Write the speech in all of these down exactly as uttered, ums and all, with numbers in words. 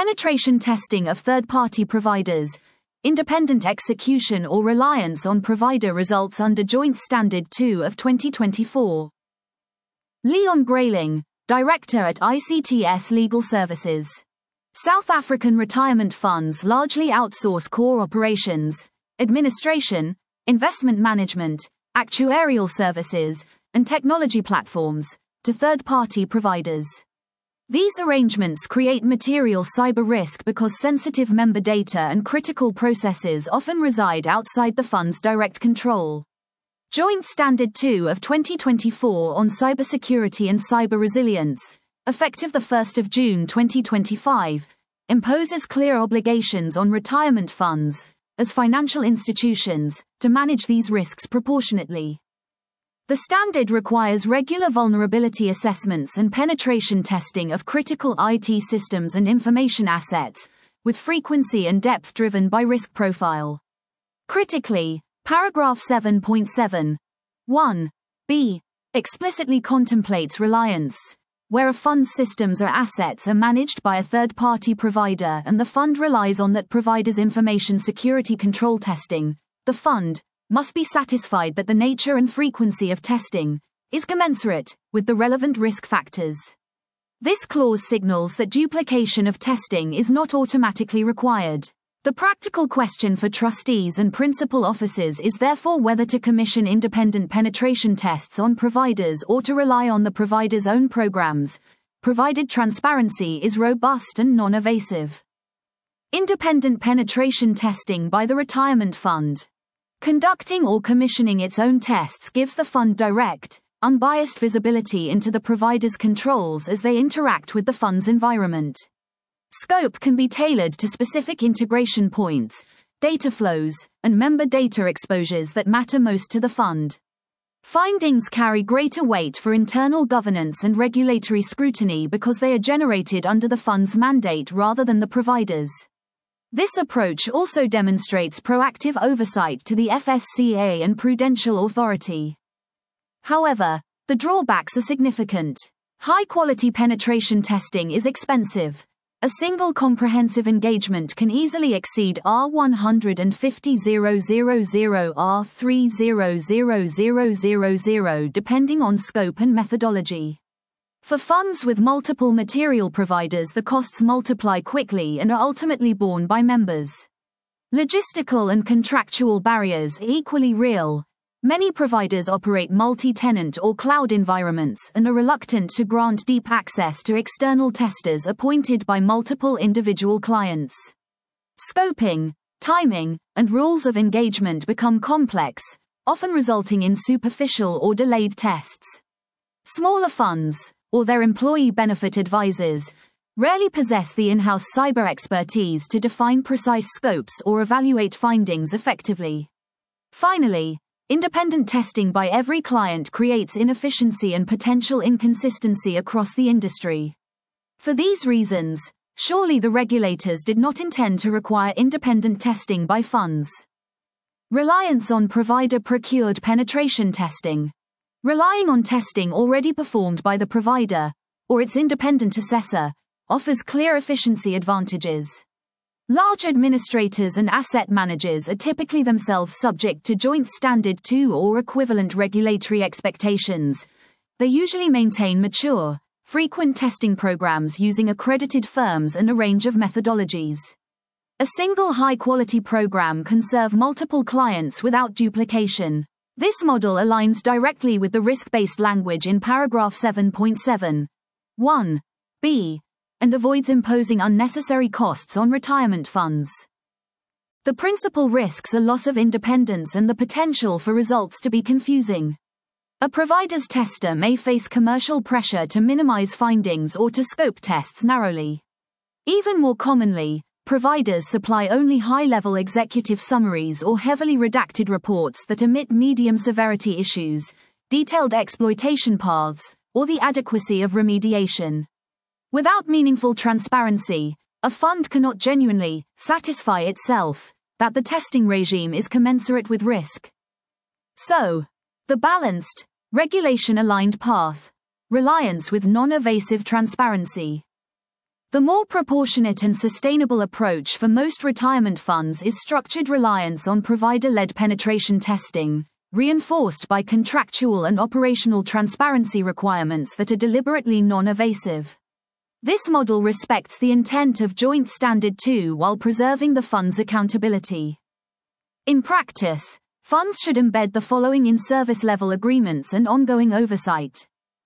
penetration testing of third-party providers, independent execution or reliance on provider results under Joint Standard two of twenty twenty-four. Leon Grayling, Director at I C T S Legal Services. South African retirement funds largely outsource core operations, administration, investment management, actuarial services, and technology platforms to third-party providers. These arrangements create material cyber risk because sensitive member data and critical processes often reside outside the fund's direct control. Joint Standard two of twenty twenty-four on Cybersecurity and Cyber Resilience, effective the first of June twenty twenty-five, imposes clear obligations on retirement funds, as financial institutions, to manage these risks proportionately. The standard requires regular vulnerability assessments and penetration testing of critical I T systems and information assets, with frequency and depth driven by risk profile. Critically, Paragraph seven point seven one b explicitly contemplates reliance, where a fund's systems or assets are managed by a third-party provider and the fund relies on that provider's information security control testing. The fund must be satisfied that the nature and frequency of testing is commensurate with the relevant risk factors. This clause signals that duplication of testing is not automatically required. The practical question for trustees and principal officers is therefore whether to commission independent penetration tests on providers or to rely on the provider's own programs, provided transparency is robust and non-evasive. Independent penetration testing by the retirement fund. Conducting or commissioning its own tests gives the fund direct, unbiased visibility into the provider's controls as they interact with the fund's environment. Scope can be tailored to specific integration points, data flows, and member data exposures that matter most to the fund. Findings carry greater weight for internal governance and regulatory scrutiny because they are generated under the fund's mandate rather than the provider's. This approach also demonstrates proactive oversight to the F S C A and Prudential Authority. However, the drawbacks are significant. High-quality penetration testing is expensive. A single comprehensive engagement can easily exceed R one hundred fifty thousand, R three hundred depending on scope and methodology. For funds with multiple material providers, the costs multiply quickly and are ultimately borne by members. Logistical and contractual barriers are equally real. Many providers operate multi-tenant or cloud environments and are reluctant to grant deep access to external testers appointed by multiple individual clients. Scoping, timing, and rules of engagement become complex, often resulting in superficial or delayed tests. Smaller funds, or their employee benefit advisors, rarely possess the in-house cyber expertise to define precise scopes or evaluate findings effectively. Finally, independent testing by every client creates inefficiency and potential inconsistency across the industry. For these reasons, surely the regulators did not intend to require independent testing by funds. Reliance on provider-procured penetration testing. Relying on testing already performed by the provider, or its independent assessor, offers clear efficiency advantages. Large administrators and asset managers are typically themselves subject to Joint Standard two or equivalent regulatory expectations. They usually maintain mature, frequent testing programs using accredited firms and a range of methodologies. A single high-quality program can serve multiple clients without duplication. This model aligns directly with the risk-based language in paragraph seven point seven one b and avoids imposing unnecessary costs on retirement funds. The principal risks are loss of independence and the potential for results to be confusing. A provider's tester may face commercial pressure to minimize findings or to scope tests narrowly. Even more commonly, providers supply only high-level executive summaries or heavily redacted reports that omit medium-severity issues, detailed exploitation paths, or the adequacy of remediation. Without meaningful transparency, a fund cannot genuinely satisfy itself that the testing regime is commensurate with risk. So, the balanced, regulation-aligned path, reliance with non-evasive transparency. The more proportionate and sustainable approach for most retirement funds is structured reliance on provider-led penetration testing, reinforced by contractual and operational transparency requirements that are deliberately non-evasive. This model respects the intent of Joint Standard two while preserving the fund's accountability. In practice, funds should embed the following in service-level agreements and ongoing oversight.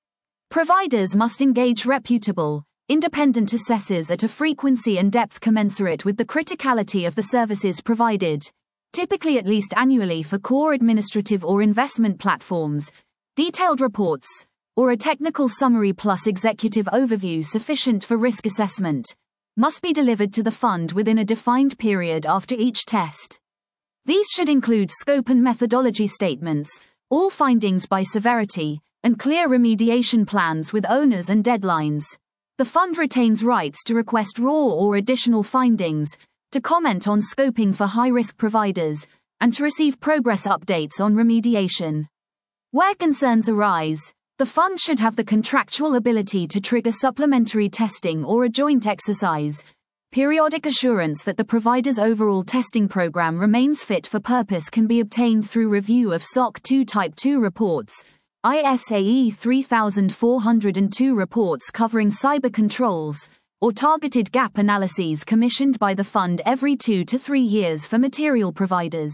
Providers must engage reputable, independent assessors at a frequency and depth commensurate with the criticality of the services provided, typically at least annually for core administrative or investment platforms, detailed reports, or a technical summary plus executive overview sufficient for risk assessment, must be delivered to the fund within a defined period after each test. These should include scope and methodology statements, all findings by severity, and clear remediation plans with owners and deadlines. The fund retains rights to request raw or additional findings, to comment on scoping for high-risk providers, and to receive progress updates on remediation. Where concerns arise, the fund should have the contractual ability to trigger supplementary testing or a joint exercise. Periodic assurance that the provider's overall testing program remains fit for purpose can be obtained through review of S O C two Type two reports, I S A E three thousand four hundred two reports covering cyber controls, or targeted gap analyses commissioned by the fund every two to three years for material providers.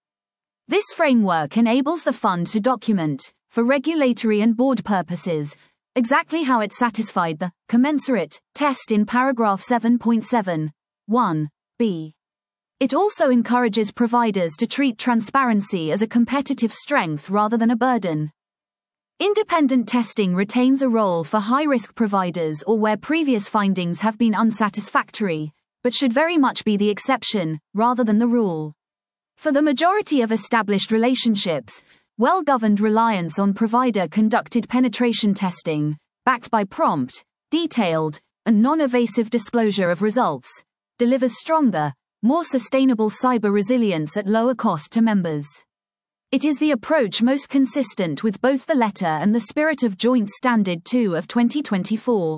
This framework enables the fund to document, for regulatory and board purposes, exactly how it satisfied the commensurate test in paragraph seven point seven, one b. It also encourages providers to treat transparency as a competitive strength rather than a burden. Independent testing retains a role for high-risk providers or where previous findings have been unsatisfactory, but should very much be the exception, rather than the rule. For the majority of established relationships, well-governed reliance on provider-conducted penetration testing, backed by prompt, detailed, and non-evasive disclosure of results, delivers stronger, more sustainable cyber resilience at lower cost to members. It is the approach most consistent with both the letter and the spirit of Joint Standard two of twenty twenty-four.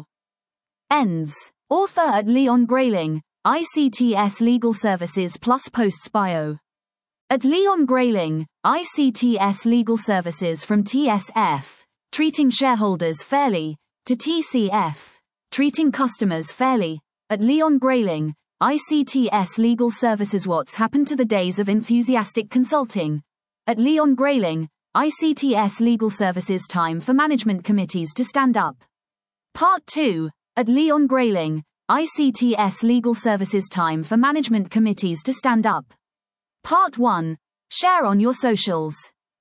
Ends. Author at Leon Grayling, I C T S Legal Services plus Posts Bio. At Leon Grayling, I C T S Legal Services from T S F, treating shareholders fairly, to T C F, treating customers fairly. At Leon Grayling, I C T S Legal Services. What's happened to the days of enthusiastic consulting? At Leon Grayling, I C T S Legal Services. Time for management committees to stand up. Part two. At Leon Grayling, I C T S Legal Services. Time for management committees to stand up. Part one. Share on your socials.